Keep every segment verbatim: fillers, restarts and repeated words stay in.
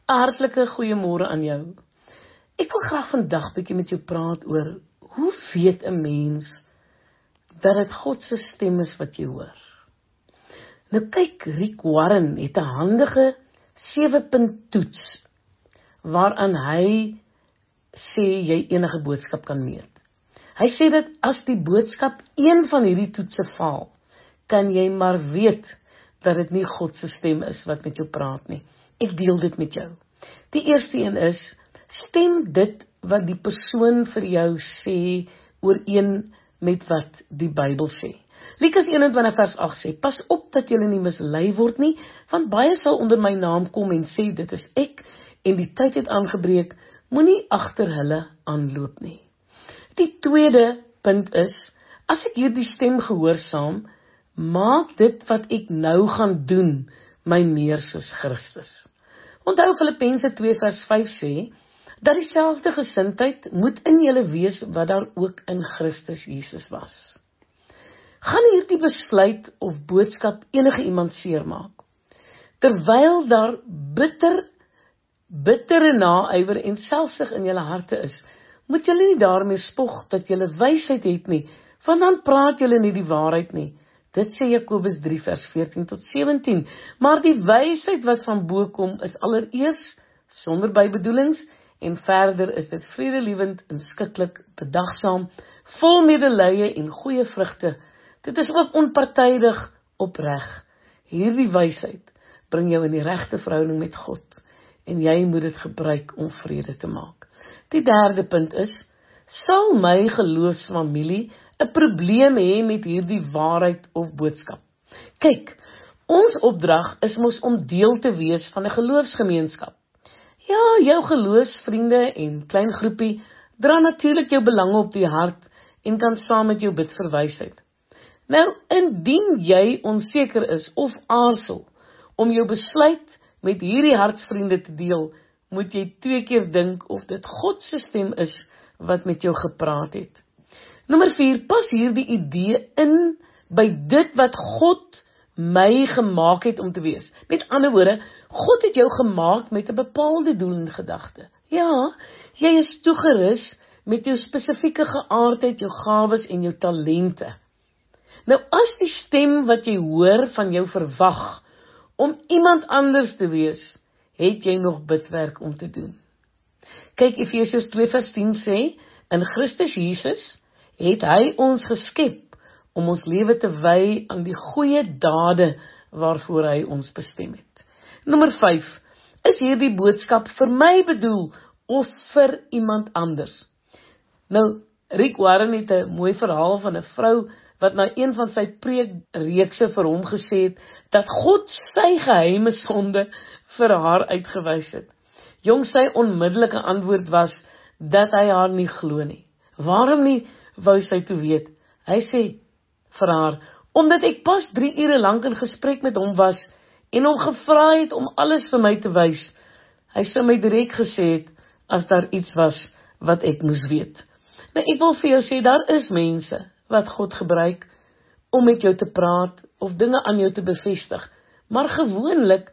'n hartlike goeiemôre aan jou. Ek wil graag vandag bietjie met jou praat oor, hoe weet 'n mens dat dit God se stem is wat jy hoor? Nou kyk, Rick Warren het 'n handige sewe-punt toets, waaraan hy sê jy enige boodskap kan meet. Hy sê dat as die boodskap een van hierdie toetse faal, kan jy maar weet dat dit nie God se stem is wat met jou praat nie. Ek deel dit met jou. Die eerste een is, stem dit wat die persoon vir jou sê ooreen met wat die Bybel sê. Lukas eenentwintig vers agt sê, pas op dat julle nie mislei word nie, want baie sal onder my naam kom en sê, dit is ek, en die tyd het aangebreek, moenie agter hulle aanloop nie. Die tweede punt is, as ek hierdie stem gehoorsaam, maak dit wat ek nou gaan doen, my meer soos Christus. Onthou Filippense twee vers vyf sê, dat dieselfde gesindheid moet in julle wees wat daar ook in Christus Jesus was. Gaan hierdie besluit of boodskap enige iemand seermaak? Terwyl daar bitter, bittere naaiwer en selfsug in julle harte is, moet julle nie daarmee spog dat julle wysheid het nie, want dan praat julle nie die waarheid nie. Dit sê Jakobus drie vers veertien tot sewentien, maar die wysheid wat van bo kom is allereers sonder bybedoelings, en verder is dit vredelievend, inskikkelik, bedagsaam, vol medelee en goeie vrugte. Dit is ook onpartydig, opreg. Hierdie wysheid bring jou in die regte verhouding met God, en jy moet dit gebruik om vrede te maak. Die derde punt is, sal my geloofsfamilie 'n probleem hê met hierdie waarheid of boodskap? Kyk, ons opdrag is mos om deel te wees van 'n geloofsgemeenskap. Ja, jou geloofsvriende en klein groepie dra natuurlik jou belange op die hart en kan saam met jou bid vir wysheid. Nou, indien jy onseker is of aarzel om jou besluit met hierdie hartsvriende te deel, moet jy twee keer dink of dit God se stem is wat met jou gepraat het. Nommer vier, pas hierdie idee in by dit wat God my gemaak het om te wees. Met ander woorde, God het jou gemaak met 'n bepaalde doel en gedagte. Ja, jy is toegerus met jou spesifieke geaardheid, jou gawes en jou talente. Nou as die stem wat jy hoor van jou verwag om iemand anders te wees, het jy nog bidwerk om te doen. Kyk, Efesiërs twee vers tien sê, in Christus Jesus het hy ons geskep om ons lewe te wy aan die goeie dade waarvoor hy ons bestem het. Nommer vyf, is hierdie boodskap vir my bedoel of vir iemand anders? Nou, Rick Warren het 'n mooi verhaal van 'n vrou wat na een van sy preekreekse vir hom gesê het, dat God sy geheime sonde vir haar uitgewys het. Jong, sy onmiddellike antwoord was, dat hy haar nie glo nie. Waarom nie, wou sy toe weet. Hy sê vir haar, omdat ek pas drie ure lank in gesprek met hom was, en hom gevra het om alles vir my te wys. Hy sou my direk gesê het, as daar iets was, wat ek moes weet. Nou, ek wil vir jou sê, daar is mense, wat God gebruik, om met jou te praat, of dinge aan jou te bevestig, maar gewoonlik,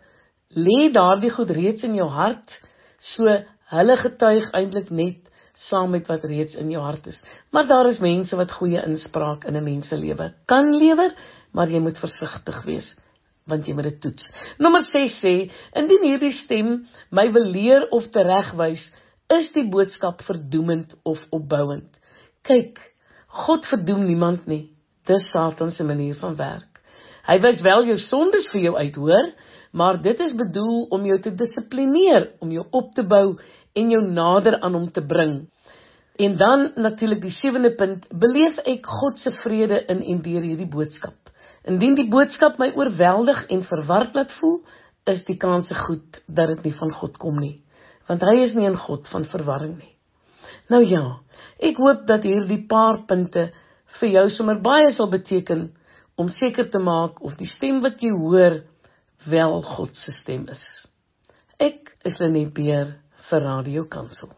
lê daardie goed reeds in jou hart, so hulle getuig eintlik net, saam met wat reeds in jou hart is. Maar daar is mense wat goeie inspraak in 'n mens se lewe kan lewer, maar jy moet versigtig wees, want jy moet dit toets. Nommer ses sê, indien hierdie stem my wil leer of teregwys, is die boodskap verdoemend of opbouend. Kyk, God verdoem niemand nie, dis Satan se manier van werk. Hy wys wel jou sondes vir jou uit, hoor, maar dit is bedoel om jou te dissiplineer, om jou op te bou en jou nader aan hom te bring. En dan natuurlik die sewende punt, beleef ek God se vrede in en deur hierdie boodskap. Indien die boodskap my oorweldig en verward laat voel, is die kanse goed dat dit nie van God kom nie, want hy is nie 'n God van verwarring nie. Nou ja, ek hoop dat hierdie paar punte vir jou sommer baie sal beteken, om seker te maak of die stem wat jy hoor, wel God se stem is. Ek is Lenet Beer vir Radio Kansel.